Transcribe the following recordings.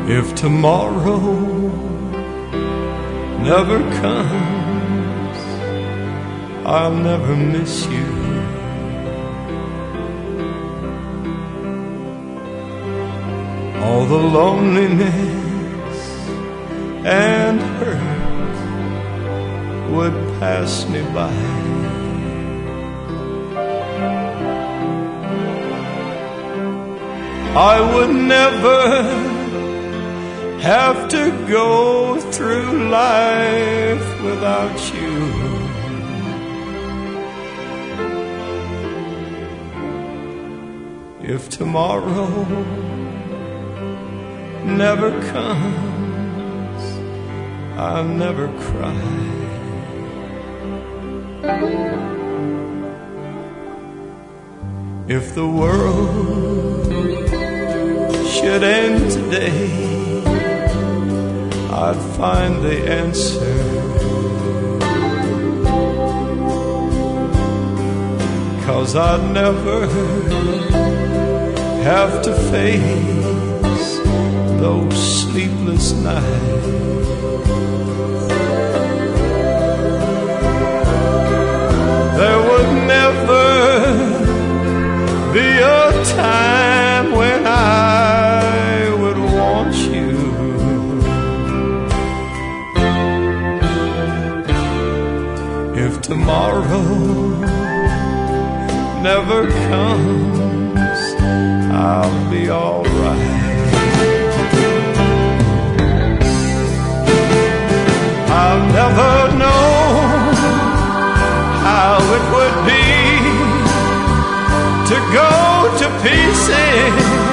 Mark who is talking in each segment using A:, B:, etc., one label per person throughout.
A: If tomorrow never comes, I'll never miss you. All the loneliness and hurt would pass me by. I would never have to go through life without you. If tomorrow never comes, I'll never cry. If the world should end today, I'd find the answer. 'Cause I'd never have to face those sleepless nights. There would never be a time when I would want you. If tomorrow never comes, I'll be all right. I'll never know how it would be to go to pieces.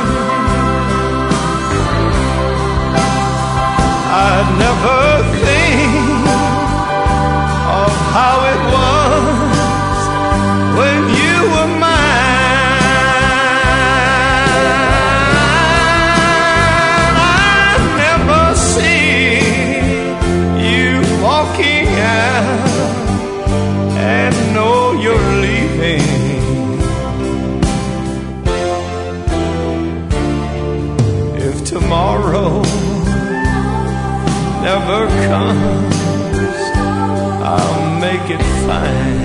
A: I'd never think of how it was when you were mine. I'd never see you walking out and know you're leaving. If tomorrow never comes, I'll make it fine.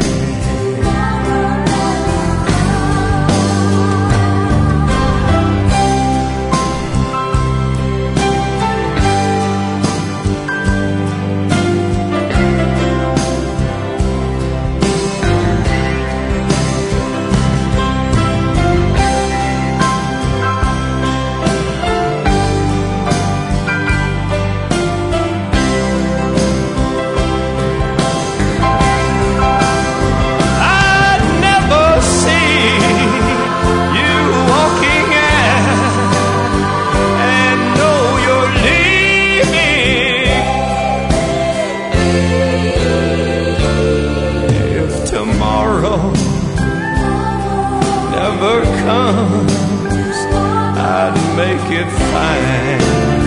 A: Never comes, I'd make it fine.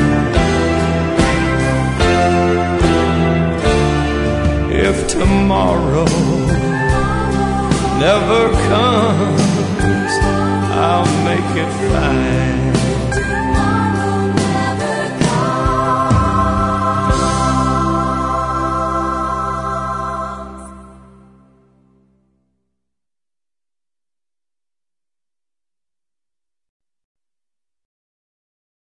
A: If tomorrow never comes, I'll make it fine.